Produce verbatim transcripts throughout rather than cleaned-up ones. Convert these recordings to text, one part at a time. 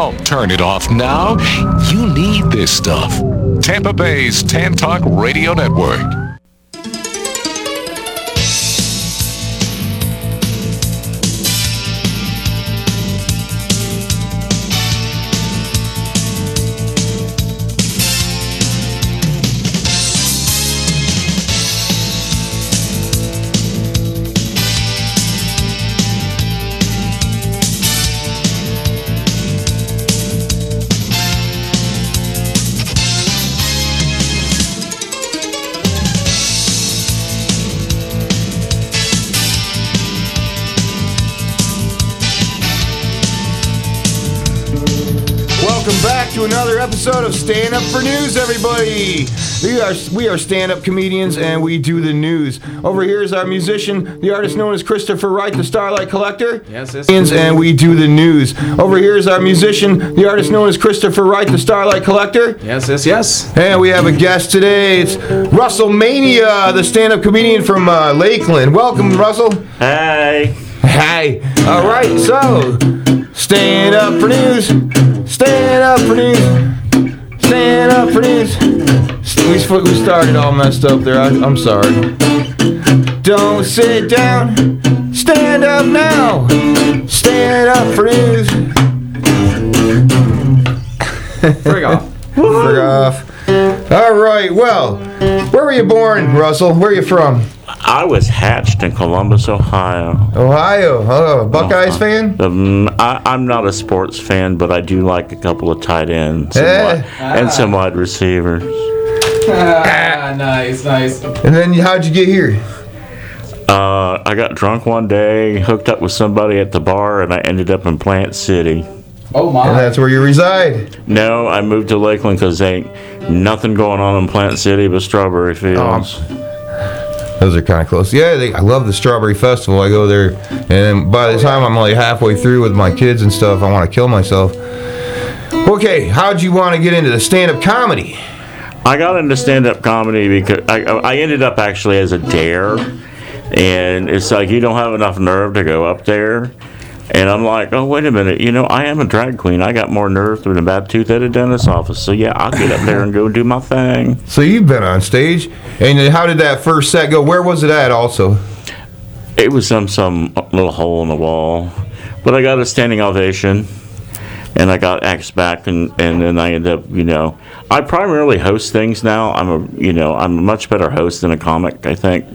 Don't turn it off now. You need this stuff. Tampa Bay's Tan Talk Radio Network. Welcome back to another episode of Stand Up for News, everybody. We are we are stand-up comedians, and we do the news. Over here is our musician, the artist known as Christopher Wright, the Starlight Collector. Yes, yes. And we do the news. Over here is our musician, the artist known as Christopher Wright, the Starlight Collector. Yes, yes, yes. And we have a guest today. It's Russell Mania, the stand-up comedian from uh, Lakeland. Welcome, Russell. Hey. Hey. All right, so stand up for news. Stand up for news. Stand up for news. We, we started all messed up there. I, I'm sorry. Don't sit down. Stand up now. Stand up for news. Frig off. Frig off. All right. Well, where were you born, Russell? Where are you from? I was hatched in Columbus, Ohio. Ohio. Oh, Buckeyes uh, fan? Um, I, I'm not a sports fan, but I do like a couple of tight ends and, Eh. wide, and some wide receivers. Ah, nice, nice. And then how'd you get here? Uh, I got drunk one day, hooked up with somebody at the bar, and I ended up in Plant City. Oh, my. And that's where you reside. No, I moved to Lakeland because there ain't nothing going on in Plant City but strawberry fields. Um, Those are kind of close. Yeah, they, I love the Strawberry Festival. I go there, and by the time I'm only halfway through with my kids and stuff, I want to kill myself. Okay, how'd you want to get into the stand-up comedy? I got into stand-up comedy because I, I ended up actually as a dare, and it's like you don't have enough nerve to go up there. And I'm like, oh, wait a minute, you know, I am a drag queen. I got more nerve than a bad tooth at a dentist's office. So, yeah, I'll get up there and go do my thing. So you've been on stage, and how did that first set go? Where was it at also? It was some, some little hole in the wall. But I got a standing ovation, and I got axed back, and, and then I ended up, you know, I primarily host things now. I'm a, you know, I'm a much better host than a comic, I think.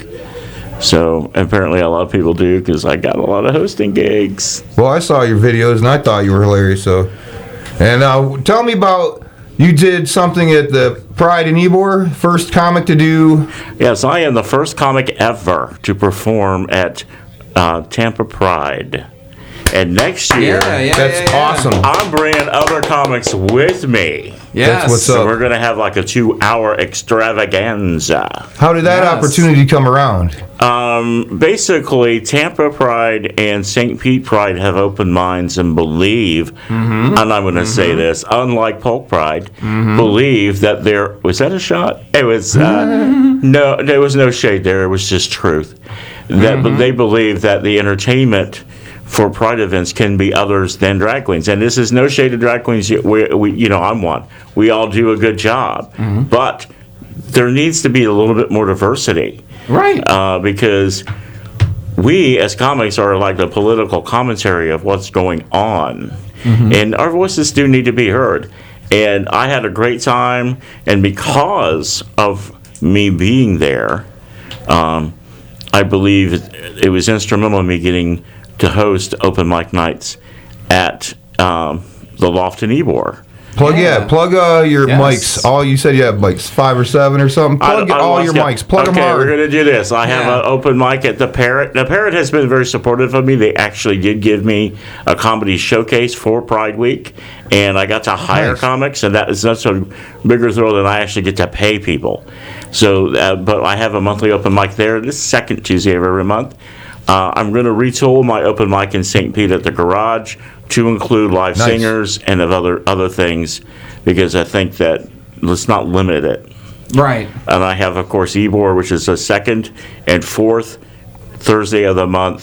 So apparently a lot of people do because I got a lot of hosting gigs. Well, I saw your videos and I thought you were hilarious. So, and uh, tell me about, you did something at the Pride in Ybor, first comic to do. Yes, I am the first comic ever to perform at uh, Tampa Pride. And next year, Yeah, yeah, That's yeah, yeah. awesome. I'm bringing other comics with me. Yes. That's what's So up. we're going to have like a two-hour extravaganza. How did that Yes. opportunity come around? Um, basically, Tampa Pride and Saint Pete Pride have open minds and believe, and I'm going to say this, unlike Polk Pride, believe that there was that a shot? It was uh, no, there was no shade there. It was just truth. That but they believe that the entertainment for Pride events can be others than drag queens, and this is no shade to drag queens. We, we you know, I'm one. We all do a good job, but there needs to be a little bit more diversity. Right. Uh, because we as comics are like the political commentary of what's going on, and our voices do need to be heard. And I had a great time, and because of me being there, um, I believe it, it was instrumental in me getting to host open mic nights at um, the Loft in Ybor. Plug, yeah, Yeah. plug uh, your Yes. mics. All you said you have mics, five or seven or something. Plug I- I all lost your you. mics. Plug okay, them hard. we're going to do this. I have Yeah. an open mic at the Parrot. The Parrot has been very supportive of me. They actually did give me a comedy showcase for Pride Week, and I got to hire Nice. comics, and that is such a bigger thrill than I actually get to pay people. So, uh, but I have a monthly open mic there. This second Tuesday of every month. Uh, I'm going to retool my open mic in Saint Pete at the Garage to include live Nice. singers and of other other things, because I think that let's not limit it. Right. And I have, of course, Ybor, which is the second and fourth Thursday of the month.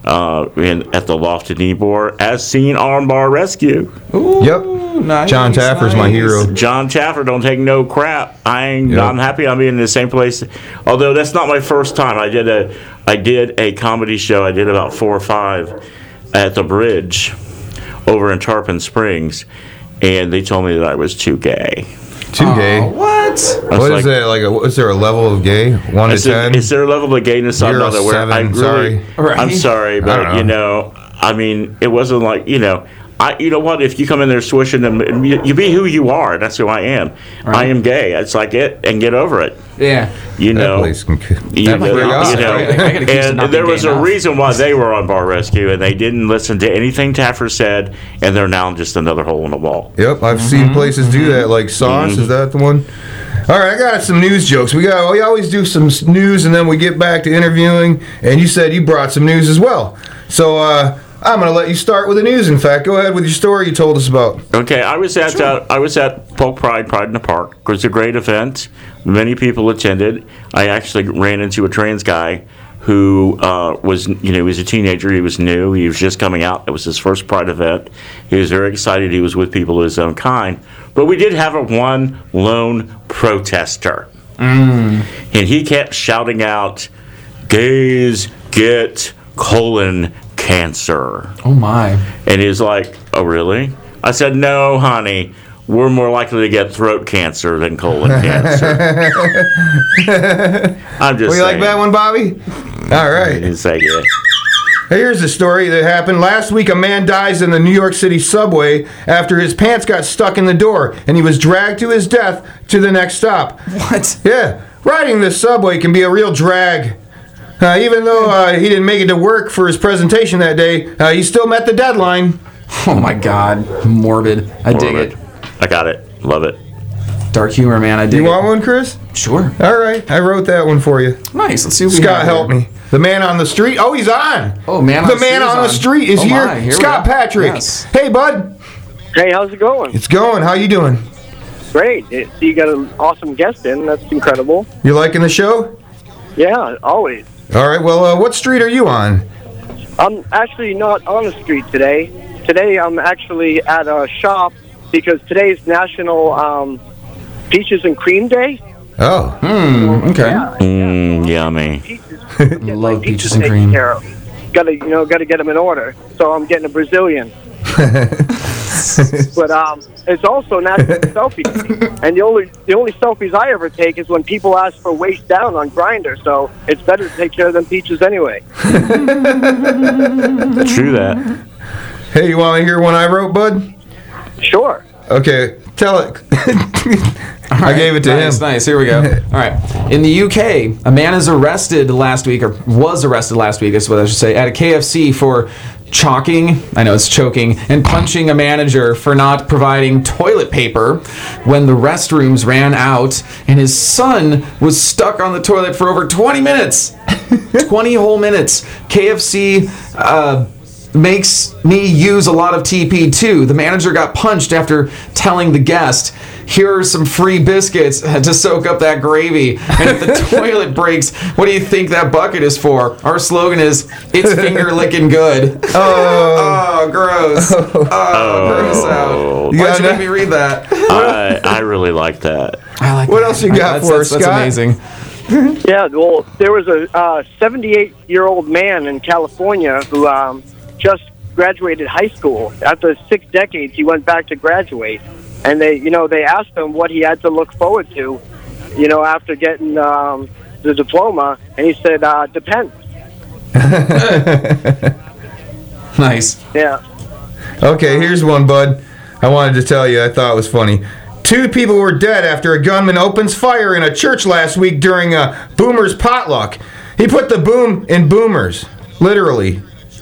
uh, in, at the Loft in Ybor, as seen on Bar Rescue. Ooh, Yep. nice, John Taffer's my nice. hero. John Taffer don't take no crap. I ain't, Yep. I'm happy I'm in the same place. Although that's not my first time. I did a I did a comedy show. I did about four or five at the Bridge over in Tarpon Springs, and they told me that I was too gay. Too gay. Oh, what? I was What like, is that? Like, a, is there a level of gay? One to Is there, ten? is there a level of gayness I'm Zero, not aware? seven, I really, sorry. Right. I'm sorry, I don't but you know, I mean, it wasn't like you know, I you know what? If you come in there swishing and you, you be who you are, that's who I am. I am gay. It's like it, and get over it. Yeah. You That know, place can, you that know, place- you know. I- I get accused of and not there being was gay a enough. reason why they were on Bar Rescue, and they didn't listen to anything Taffer said, and they're now just another hole in the wall. Yep, I've Mm-hmm. seen places do that, like Sauce. Is that the one? All right, I got some news jokes. We got. We always do some s- news, and then we get back to interviewing. And you said you brought some news as well. So uh, I'm going to let you start with the news. In fact, go ahead with your story you told us about. Okay, I was at uh, I was at Polk Pride Pride in the Park. It was a great event. Many people attended. I actually ran into a trans guy who uh, was, you know, he was a teenager. He was new. He was just coming out. It was his first Pride event. He was very excited. He was with people of his own kind. But we did have a one lone protester. And he kept shouting out, gays get colon cancer. Oh my. And he's like, oh, really? I said, no, honey. We're more likely to get throat cancer than colon cancer. I'm just Well, you like saying. that one, Bobby? All I right. didn't say it. Here's a story that happened last week. A man dies in the New York City subway after his pants got stuck in the door, and he was dragged to his death to the next stop. What? Yeah, riding this subway can be a real drag. Uh, even though uh, he didn't make it to work for his presentation that day, uh, he still met the deadline. Oh my God. Morbid. I dig Morbid. it. I got it. Love it. Dark humor, man. I dig You it. want one, Chris? Sure. All right, I wrote that one for you. Nice. Let's see what we Scott, have help here. me. The man on the street. Oh, he's on. Oh, man on the the man street is on the on. street is Oh, here. my. Here we Scott go. Patrick. Yes. Hey, bud. Hey, how's it going? It's going. How you doing? Great. It, so you got an awesome guest in. That's incredible. You liking the show? Yeah, always. All right. Well, uh, what street are you on? I'm actually not on the street today. Today I'm actually at a shop because today's National um, Peaches and Cream Day. Oh. Hmm. Okay. Yeah, Mm, yummy. peaches. Love peaches and taken cream. care of. Gotta, you know, gotta get them in order. So I'm getting a Brazilian. But um, it's also National Selfie Day. And the only the only selfies I ever take is when people ask for waist down on Grindr. So it's better to take care of them peaches anyway. True that. Hey, you want to hear one I wrote, bud? Sure. Okay. Tell it. I gave it to nice, him. Nice. Here we go. All right. In the U K, a man is arrested last week, or was arrested last week, is what I should say, at a K F C for chalking, I know it's choking, and punching a manager for not providing toilet paper when the restrooms ran out, and his son was stuck on the toilet for over twenty minutes. twenty whole minutes. K F C uh, makes me use a lot of T P too. The manager got punched after telling the guest, here are some free biscuits to soak up that gravy. And if the toilet breaks, what do you think that bucket is for? Our slogan is, it's finger licking good. Oh. Oh, gross. Oh, gross out. You Why'd got you make that? me read that? I, I really like that. I like What that. else you got that's, for that's, us, that's Scott? amazing. Yeah, well, there was a uh, seventy-eight-year-old man in California who um, just graduated high school. After six decades, he went back to graduate. And they, you know, they asked him what he had to look forward to, you know, after getting um, the diploma. And he said, uh, depends. Nice. Yeah. Okay, here's one, bud. I wanted to tell you I thought it was funny. Two people were dead after a gunman opens fire in a church last week during a Boomer's potluck. He put the boom in boomers, literally.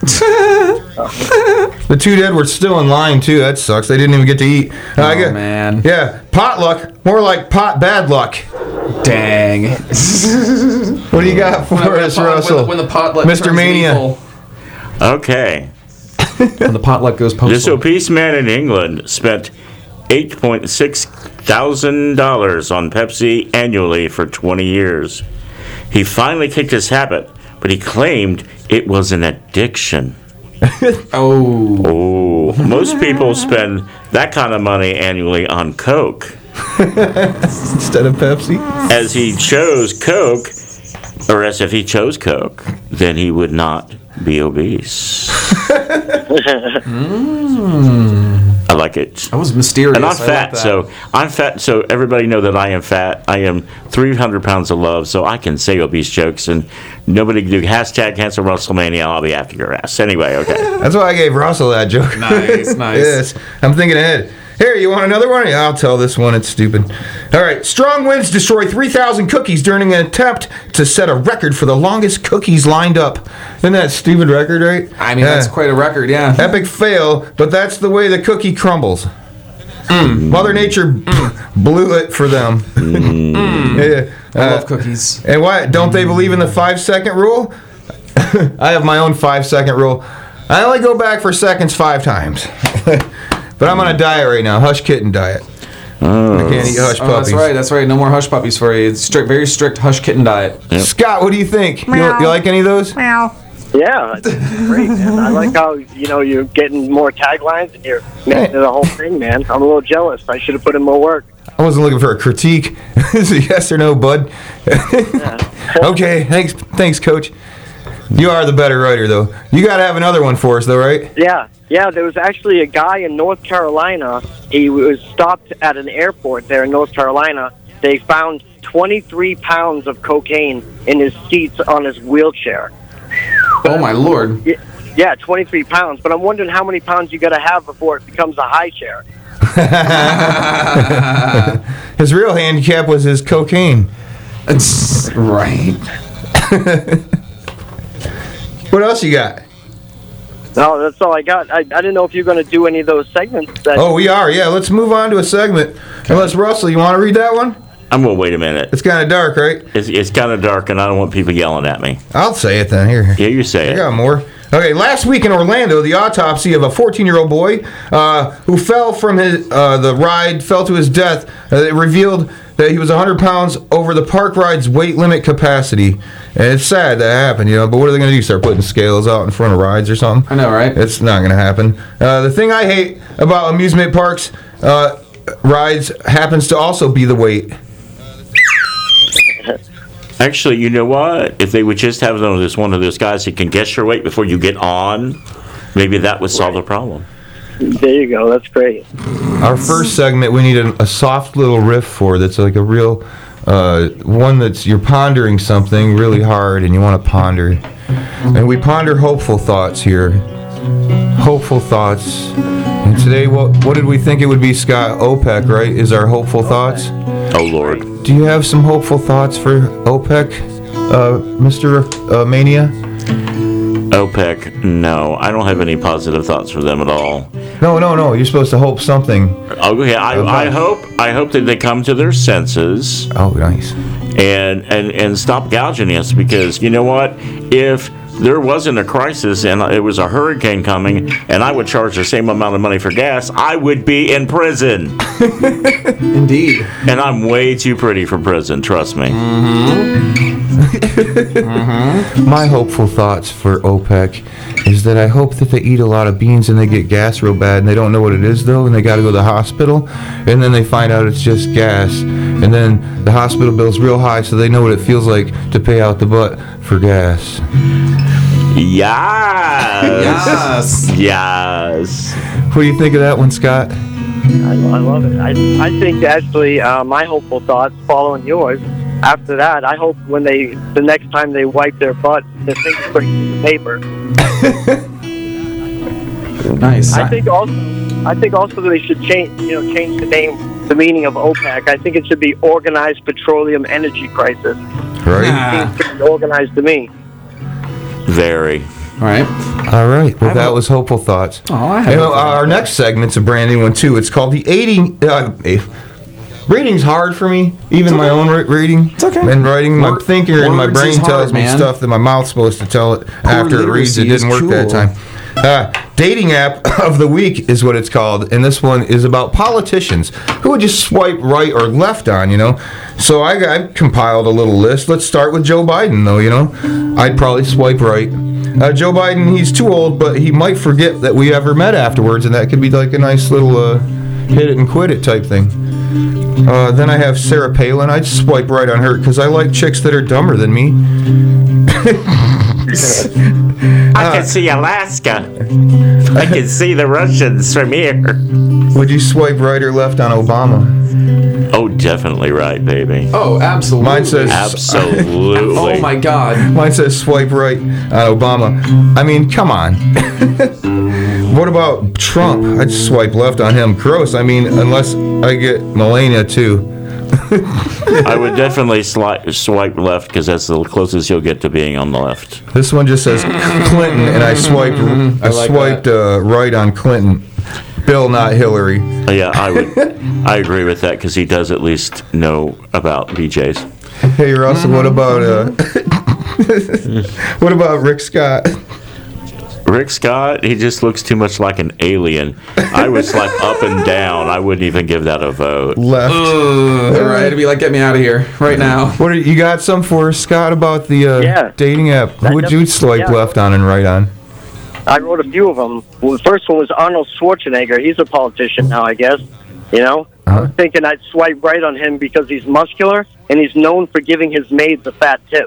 The two dead were still in line, too. That sucks. They didn't even get to eat. Uh, I Oh, got- man. Yeah, potluck. More like pot bad luck. Dang. What do you got for When the us, pot- Russell? When the, when the potluck Mister turns Mania. lethal. Okay. When the potluck goes postal. This obese man in England spent eight point six thousand dollars on Pepsi annually for twenty years. He finally kicked his habit, but he claimed It was an addiction. Oh. Oh, most people spend that kind of money annually on Coke. Instead of Pepsi? As he chose Coke, or as if he chose Coke, then he would not be obese. mm. I like it. That was mysterious. And I'm I fat, like so I'm fat. So everybody know that I am fat. I am three hundred pounds of love, so I can say obese jokes, and nobody can do hashtag cancel WrestleMania. I'll be after your ass anyway. Okay. That's why I gave Russell that joke. Nice, nice. Yes, I'm thinking ahead. Here, you want another one? Yeah, I'll tell this one. It's stupid. All right. Strong winds destroy three thousand cookies during an attempt to set a record for the longest cookies lined up. Isn't that a stupid record, right? I mean, Yeah. that's quite a record, yeah. Epic fail, but that's the way the cookie crumbles. Mm. Mother Nature mm, blew it for them. Mm. Yeah. I Uh, love cookies. And why? Don't they believe in the five-second rule? I have my own five-second rule. I only go back for seconds five times. But I'm on a diet right now, Hush Kitten diet. Oh. I can't eat Hush Oh, puppies. that's right, that's right. No more Hush Puppies for you. It's strict, very strict Hush Kitten diet. Yep. Scott, what do you think? You, you like any of those? Yeah, it's great, man. I like how, you know, you're getting more taglines and you're making it a whole thing, man. I'm a little jealous. I should have put in more work. I wasn't looking for a critique. Is it yes or no, bud? Okay, thanks, thanks, Coach. You are the better writer, though. You got to have another one for us, though, right? Yeah, yeah. There was actually a guy in North Carolina. He was stopped at an airport there in North Carolina. They found twenty-three pounds of cocaine in his seats on his wheelchair. Oh, my Lord. Yeah, yeah, twenty-three pounds. But I'm wondering how many pounds you got to have before it becomes a high chair. His real handicap was his cocaine. It's right. What else you got? No, that's all I got. I, I didn't know if you're going to do any of those segments. That Oh, we are. Yeah, let's move on to a segment. Unless, Russell, you want to read that one? I'm gonna wait a minute. It's kind of dark, right? It's, it's kind of dark, and I don't want people yelling at me. I'll say it then. Here. Yeah, you say I it. got more. Okay, last week in Orlando, the autopsy of a fourteen-year-old boy uh, who fell from his uh, the ride, fell to his death. Uh, it revealed that he was one hundred pounds over the park ride's weight limit capacity. And it's sad that happened, you know, but what are they going to do, start putting scales out in front of rides or something? I know, right? It's not going to happen. Uh, the thing I hate about amusement parks uh, rides happens to also be the weight. Actually, you know what? If they would just have one of those one of those guys that can guess your weight before you get on, maybe that would solve the problem. There you go. That's great. Our first segment, we need a, a soft little riff for that's like a real uh, one that's you're pondering something really hard and you want to ponder. And we ponder hopeful thoughts here. Hopeful thoughts. And today, what what did we think it would be, Scott? OPEC, right? Is our hopeful thoughts? Oh, Lord. Do you have some hopeful thoughts for OPEC, uh, Mister Uh, Mania? OPEC, no. I don't have any positive thoughts for them at all. No, no, no. You're supposed to hope something. Okay, I, I hope I hope that they come to their senses Oh, nice. and, and, and stop gouging us, because you know what? If there wasn't a crisis and it was a hurricane coming and I would charge the same amount of money for gas, I would be in prison. Indeed. And I'm way too pretty for prison, trust me. My hopeful thoughts for OPEC is that I hope that they eat a lot of beans and they get gas real bad and they don't know what it is though and they got to go to the hospital and then they find out it's just gas and then the hospital bill's real high so they know what it feels like to pay out the butt for gas. Yes. Yes. Yes. What do you think of that one, Scott? I, I love it. I, I think actually uh, my hopeful thoughts following yours. After that, I hope when they the next time they wipe their butt, their fingerprints in the paper. Nice. I think also, I think also that they should change, you know, change the name, the meaning of OPEC. I think it should be Organized Petroleum Energy Crisis. Right? Ah. It seems organized to me. Very. All right. All right. Well, I that have- was hopeful thoughts. Oh, I have You know, a- our next segment's a brand new one too. It's called the eighty. Uh, eh, reading's hard for me, even my own re- reading. It's okay. And writing, my Word- thinker and my words brain is hard, tells me man. stuff that my mouth's supposed to tell it after it reads. It literacy is didn't work that cool. time. Uh, dating app of the week is what it's called, and this one is about politicians who would just swipe right or left on, you know. So I, I compiled a little list. Let's start with Joe Biden, though, you know. I'd probably swipe right. uh, Joe Biden, he's too old, but he might forget that we ever met afterwards, and that could be like a nice little uh, hit it and quit it type thing. Uh, then I have Sarah Palin. I'd swipe right on her because I like chicks that are dumber than me. I can see Alaska. I can see the Russians from here. Would you swipe right or left on Obama? Oh, definitely right, baby. Oh, absolutely. Mine says Absolutely. Oh my God. Mine says swipe right on Obama. I mean, come on. What about Trump? I'd swipe left on him. Gross. I mean, unless I get Melania too. I would definitely sli- swipe left because that's the closest you'll get to being on the left. This one just says Clinton, and I swiped. I, I like swiped uh, right on Clinton. Bill, not Hillary. Uh, Yeah, I would. I agree with that because he does at least know about B Js. Hey Russell, what about uh, what about Rick Scott? Rick Scott, he just looks too much like an alien. I would slap up and down. I wouldn't even give that a vote. Left. Ugh, all right, it'd be like, get me out of here right now. What are, you got some for us, Scott, about the uh, Yeah. dating app? Who would you swipe yeah. left on and right on? I wrote a few of them. Well, the first one was Arnold Schwarzenegger. He's a politician now, I guess. You know? I was thinking I'd swipe right on him because he's muscular and he's known for giving his maids a fat tip.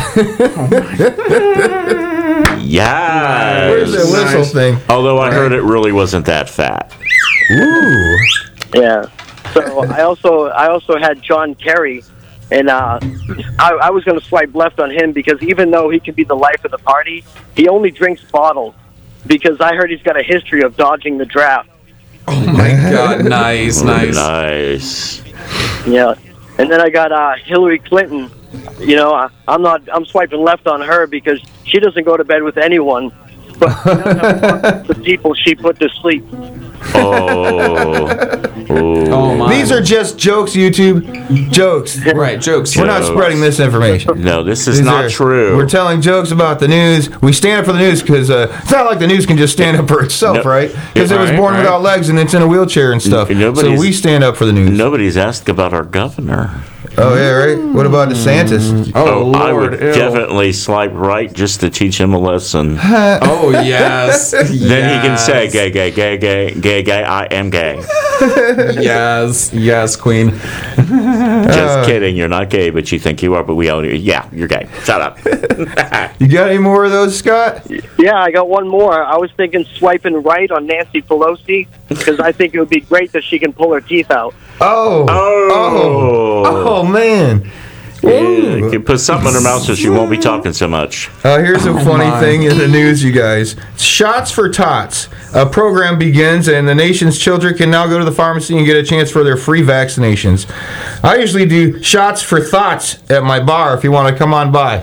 Yeah. Where's the whistle Nice. thing? Although I heard it really wasn't that fat. Ooh. Yeah. So I also I also had John Kerry, and uh, I, I was going to swipe left on him because even though he can be the life of the party, he only drinks bottles because I heard he's got a history of dodging the draft. Oh my God, nice, nice. Nice. Yeah. And then I got uh, Hillary Clinton. You know, I, I'm not. I'm swiping left on her because she doesn't go to bed with anyone, but she does have the people she put to sleep. Oh. Ooh. Oh my. These are just jokes, YouTube. Jokes. right jokes. We're not Jokes. spreading this information. No, this is These not are- true. We're telling jokes about the news. We stand up for the news because uh, it's not like the news can just stand up for itself, No. right? Because it was Right, born right. without legs and it's in a wheelchair and stuff. N- So nobody's- we stand up for the news. Nobody's asked about our governor. Oh, yeah, right? What about DeSantis? Oh, Lord. I would ew. definitely swipe right just to teach him a lesson. Oh, yes. Then he can say, Yes. gay, gay, gay, gay, gay, gay, I am gay. Yes, yes, Queen. Just kidding, you're not gay, but you think you are, but we all, yeah, you're gay. Shut up. You got any more of those, Scott? Yeah, I got one more. I was thinking swiping right on Nancy Pelosi because I think it would be great that she can pull her teeth out. Oh. Oh. Oh, oh man. Yeah, you can put something in her mouth so she won't be talking so much. Uh, here's a funny my. thing in the news, you guys. Shots for Tots. A program begins, and the nation's children can now go to the pharmacy and get a chance for their free vaccinations. I usually do shots for thoughts at my bar if you want to come on by.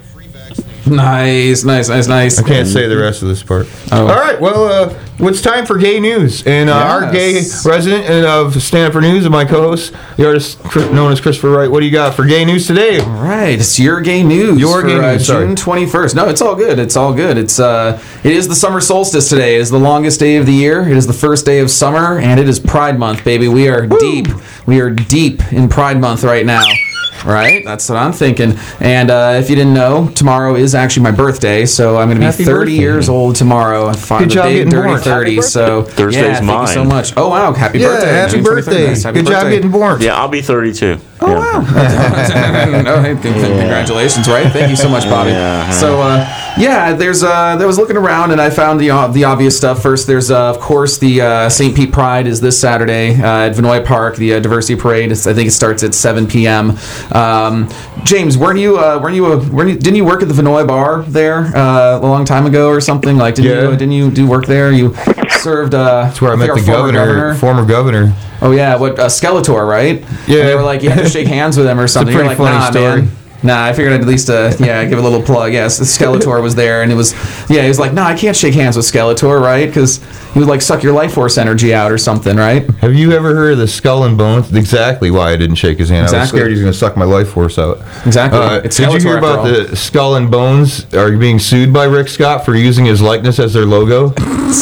Nice, nice, nice, nice. I can't say the rest of this part. Oh. All right, well, uh, it's time for gay news. And uh, our gay Yes. resident of Stand Up for News and my co-host, the artist Chris- known as Christopher Wright. What do you got for gay news today? All right, it's your gay news. Your for, gay uh, news, sorry. June twenty-first. No, it's all good. It's all good. It's uh, it is the summer solstice today. It is the longest day of the year. It is the first day of summer, and it is Pride Month, baby. We are deep. We are deep in Pride Month right now. Right? That's what I'm thinking. And uh, if you didn't know, tomorrow is actually my birthday, so I'm going to be Happy thirty birthday. years old tomorrow. Fi- Good the job big getting dirty born. thirty. Happy So Thursday's yeah, thank mine. you so much. Oh wow, happy Yeah, birthday! happy June birthday. twenty-third. Nice. Happy Good job birthday. getting born. Yeah, I'll be thirty-two. Oh yeah. wow! oh, hey, con- con- congratulations, right? Thank you so much, Bobby. Yeah. So, uh, yeah, there's. Uh, I was looking around and I found the uh, the obvious stuff. First, there's uh, of course the uh, Saint Pete Pride is this Saturday uh, at Vinoy Park. The uh, Diversity Parade. Is, I think it starts at seven p.m. Um, James, weren't you? Uh, weren't you? Uh, weren't you? Didn't you work at the Vinoy Bar there uh, a long time ago or something? Like, didn't Yeah. you? Didn't you do work there? You served. Uh, That's where I met think the our former governor, former governor. Oh yeah, what uh, Skeletor, right? Yeah. And they were like, you had to shake hands with him or something. You're pretty like, funny nah, story. man. Nah, I figured I'd at least, uh, yeah, give a little plug. Yes, Skeletor was there, and it was, yeah, he was like, no, I can't shake hands with Skeletor, right? Because he would like suck your life force energy out or something, right? Have you ever heard of the Skull and Bones? Exactly why I didn't shake his hand. I was Exactly. scared he was going to suck my life force out. Exactly. Uh, It's did you Skeletor hear after about all. the Skull and Bones are being sued by Rick Scott for using his likeness as their logo?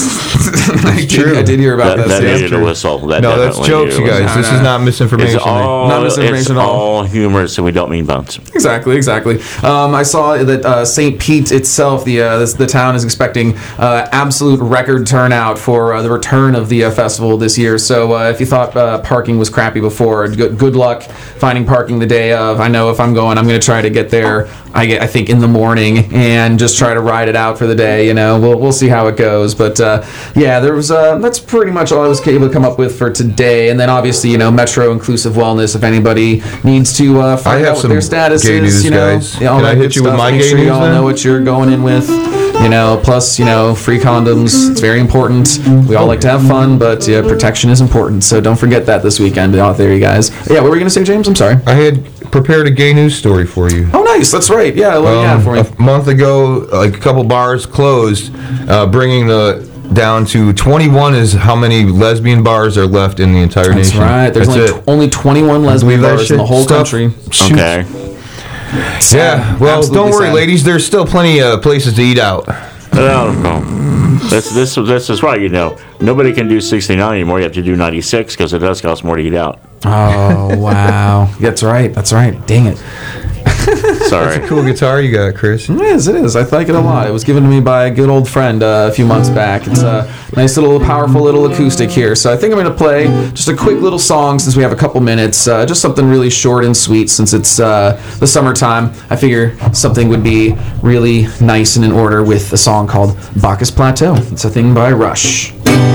I, did, true. I did hear about That, this. that yeah. needed a whistle. That No, that's definitely jokes, you needed a guys. No, This no. is not misinformation. It's all, Not misinformation it's at all. all humorous, and we don't mean bones. Exactly, exactly. Um, I saw that uh, Saint Pete itself, the uh, this, the town is expecting uh, absolute record turnout for uh, the return of the uh, festival this year. So uh, if you thought uh, parking was crappy before, good, good luck finding parking the day of. I know if I'm going, I'm going to try to get there. I get, I think in the morning and just try to ride it out for the day. You know, we'll we'll see how it goes. But uh, yeah, there was uh, that's pretty much all I was able to come up with for today. And then obviously, you know, Metro Inclusive Wellness. If anybody needs to uh, find have out what some their status gay is, news, you know, guys. yeah, all Can that I hit good you with stuff. my Make gay sure you news all then? know what you're going in with. You know, plus, you know, free condoms. It's very important. We all like to have fun, but yeah, protection is important. So don't forget that this weekend out there, you guys. Yeah, what were we going to say, James? I'm sorry. I had prepared a gay news story for you. Oh, nice. That's right. Yeah, what do you have Um, for me? a month ago, like a couple bars closed, uh, bringing the down to twenty-one is how many lesbian bars are left in the entire That's nation. right. There's That's only, it. only twenty-one lesbian Believe that bars in the shit? whole Stuff- country. Shoot. Okay. Yeah, well, Absolutely don't worry, sad. ladies. There's still plenty of places to eat out. No, no. This, this, this is right, you know. Nobody can do sixty-nine anymore. You have to do ninety-six because it does cost more to eat out. Oh, wow. That's right. That's right. Dang it. Sorry. Cool guitar you got, Chris. It is, it is. I like it a lot. It was given to me by a good old friend uh, a few months back. It's a nice little, powerful little acoustic here. So I think I'm going to play just a quick little song since we have a couple minutes. Uh, just something really short and sweet since it's uh, the summertime. I figure something would be really nice and in order with a song called Bacchus Plateau. It's a thing by Rush.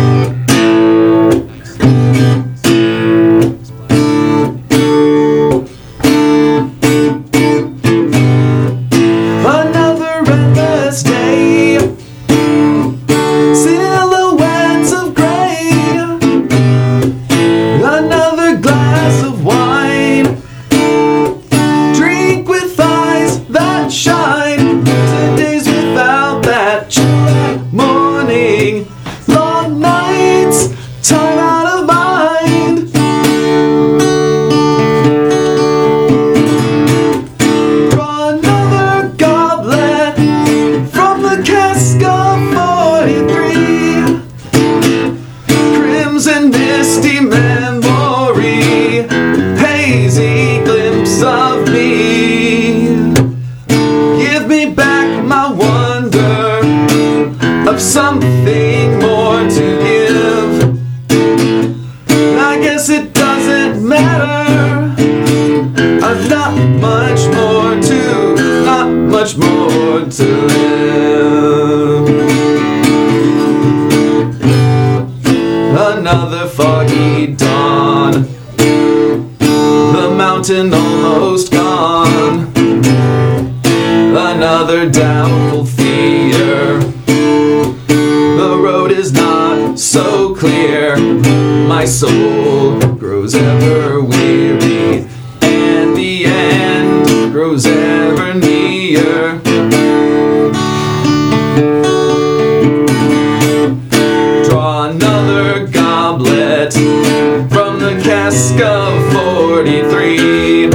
Another endless day, silhouettes of gray, another glass of wine, drink with eyes that shine, today's without that chill morning, long nights, time out of mind. Draw another goblet from the cask of forty-three, crimson misty memory, hazy glimpse of me. Give me back my wonder of something more to give. I guess it doesn't matter. I've not much more to, not much more to live. Another foggy dawn, the mountain almost gone. Another doubtful fear, the road is not so clear. My soul grows ever weary, and the end grows ever near. Draw another goblet from the cask of forty-three,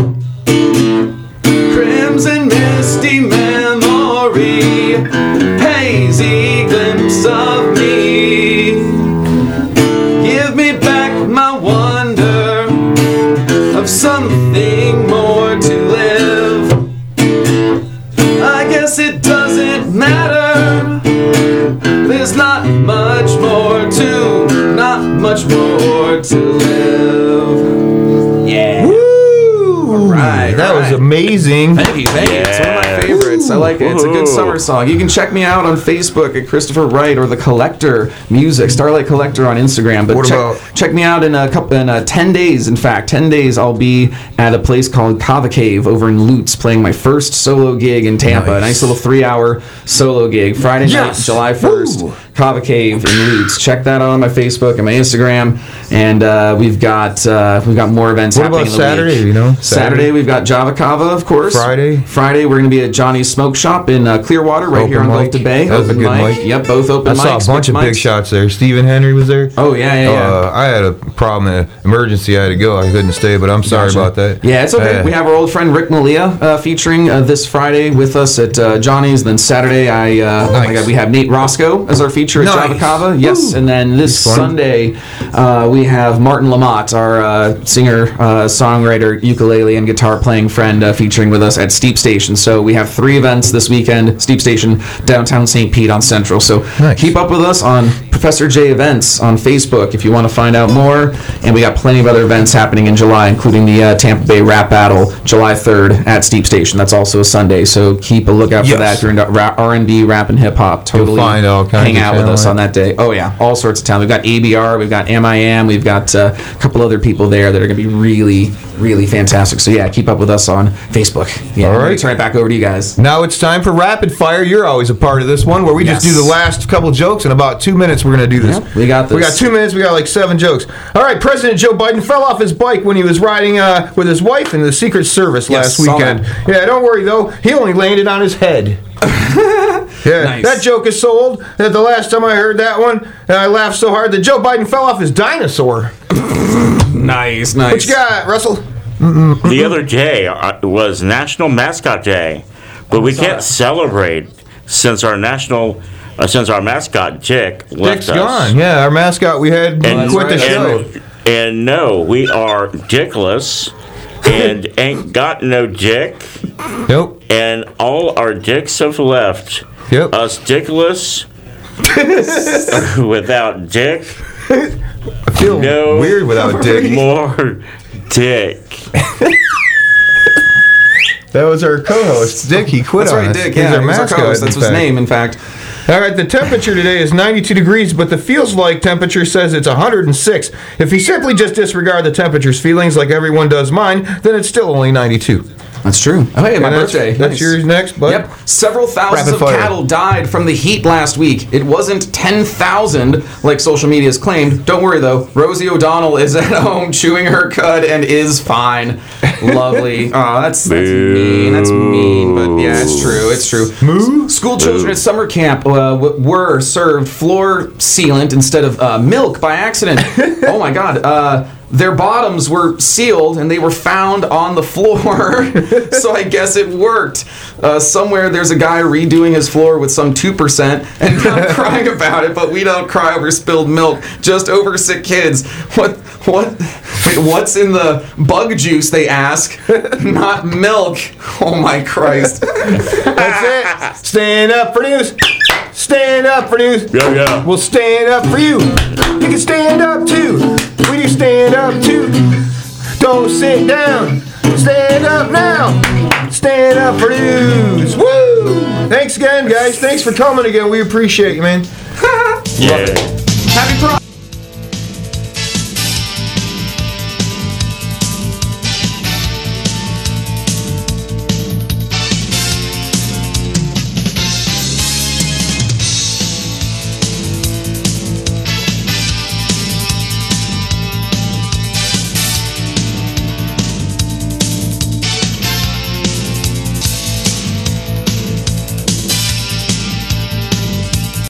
crimson misty memory, hazy glimpse of me. Give me back my wonder of something more to live. I guess it doesn't matter. There's not much more to, not much more to live. Yeah. Woo! right, That all was right. amazing. Thank you, thank you. It's one of my Yeah. favorites. I like it. It's a good Woohoo. summer song. You can check me out on Facebook at Christopher Wright or The Collector Music, Starlight Collector on Instagram. But What check, about- check me out in a couple in uh, ten days. In fact, ten days I'll be at a place called Kava Cave over in Lutz, playing my first solo gig in Tampa. Nice. A nice little three-hour solo gig, Friday night, Yes. July first. Woo. Kava Cave in Lutz. Check that out on my Facebook and my Instagram. And uh, we've got uh, we've got more events What happening about in the Saturday, week. you know? Saturday, Saturday? we've got Java Kava, of course. Friday? Friday, we're going to be at Johnny's Smoke Shop in uh, Clearwater, right Open here on mic. Delta Bay. That was a Open good mic. Yep, both open I mics. saw a bunch of mixed big mics. shots there. Stephen Henry was there. Oh, yeah, yeah, yeah. Uh, I had a problem, an emergency. I had to go. I couldn't stay, but I'm sorry Gotcha. about that. Yeah, it's okay. Uh, We have our old friend Rick Malia uh, featuring uh, this Friday with us at uh, Johnny's. Then Saturday, I uh, oh my Nice. God, we have Nate Roscoe as our feature feature at Nice. Java Cava. Yes, Woo. and then this He's fun. Sunday uh, we have Martin Lamott, our uh, singer, uh, songwriter, ukulele, and guitar playing friend, uh, featuring with us at Steep Station. So we have three events this weekend. Steep Station, downtown Saint Pete on Central. So Nice. keep up with us on Professor J Events on Facebook if you want to find out more. And we got plenty of other events happening in July, including the uh, Tampa Bay Rap Battle, July third at Steep Station. That's also a Sunday. So keep a lookout for Yes. that if you're into ra- R and B, rap, and hip hop. Totally find all kinds hang of out with us talent. on that day. Oh yeah, all sorts of talent. We've got A B R, we've got M I M, we've got uh, a couple other people there that are going to be really, really fantastic. So yeah, keep up with us on Facebook. Yeah, All I'm gonna right. turn it back over to you guys. Now it's time for Rapid Fire. You're always a part of this one where we just Yes. do the last couple jokes. In about two minutes, we're going to do this. Yep, we got We this. got two minutes. We got like seven jokes. All right. President Joe Biden fell off his bike when he was riding uh, with his wife in the Secret Service Yes, last saw weekend. that. Yeah, don't worry, though. He only landed on his head. Yeah, Nice. that joke is so old that the last time I heard that one, uh, I laughed so hard that Joe Biden fell off his dinosaur. Nice, nice. What you got, Russell? The other day uh, was National Mascot Day, but we saw can't that. celebrate since our national, uh, since our mascot Dick left Dick's us. gone. Yeah, our mascot. We had And, quit the right, show. and, and no, we are dickless and ain't got no dick, Nope. and all our dicks have left. Yep. Us dickless without dick, I feel no. weird without Dick. more dick. That was our co-host, Dick. He quit That's on right, us. Dick. He's Yeah, our he was our mascot, co-host. in That's his fact. name, in fact. All right, the temperature today is ninety-two degrees, but the feels like temperature says it's one hundred six. If you simply just disregard the temperature's feelings like everyone does mine, then it's still only ninety-two. That's true. Oh, hey, my And that's, birthday. That's Nice. yours next, bud. Yep. Several thousands Rapid of fire. cattle died from the heat last week. It wasn't ten thousand like social media has claimed. Don't worry, though. Rosie O'Donnell is at home chewing her cud and is fine. Lovely. Oh, that's, that's mean. That's mean. But yeah, it's true. It's true. Moo? School children at summer camp uh, w- were served floor sealant instead of uh, milk by accident. Oh, my God. Uh, their bottoms were sealed and they were found on the floor. So I guess it worked. Uh, somewhere there's a guy redoing his floor with some two percent and not crying about it, but we don't cry over spilled milk, just over sick kids. What, what, wait, what's in the bug juice, they ask? Not milk. Oh my Christ. That's it. Stand up for news. Stand up for news. Yeah, yeah. We'll stand up for you. You can stand up too. We do stand up too. Don't sit down. Stand up now. Stand up for news. Woo! Thanks again, guys. Thanks for coming again. We appreciate you, man. Yeah.